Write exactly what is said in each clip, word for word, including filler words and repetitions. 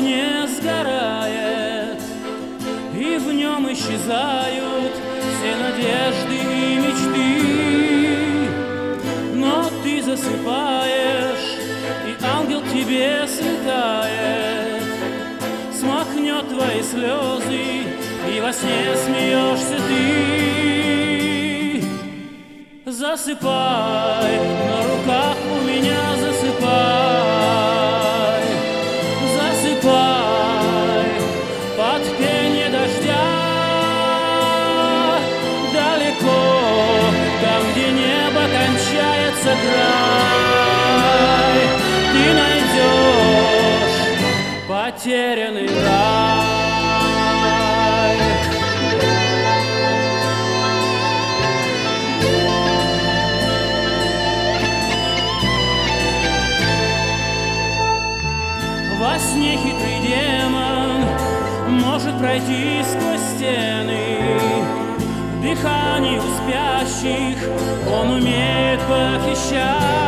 сне сгорает, и в нем исчезают все надежды и мечты. Но ты засыпаешь, и ангел к тебе слетает, смахнет твои слезы, и во сне смеешься ты. Засыпай, на руках у меня засыпай, засыпай под пение дождя. Далеко, там, где небо кончается край, ты найдешь потерянный рай. Во сне хитрый демон может пройти сквозь стены, в дыхании у спящих он умеет похищать.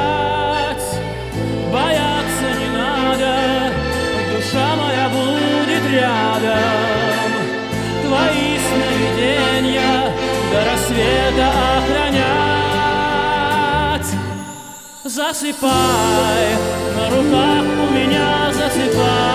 Бояться не надо, душа моя будет рядом, твои сновидения до рассвета охранять. Засыпай, на руках у меня засыпай,